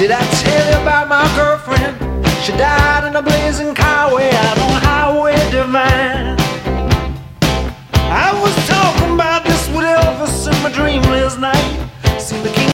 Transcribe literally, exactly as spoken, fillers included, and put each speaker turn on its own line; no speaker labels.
Did I tell you about my girlfriend? She died in a blazing car way out on Highway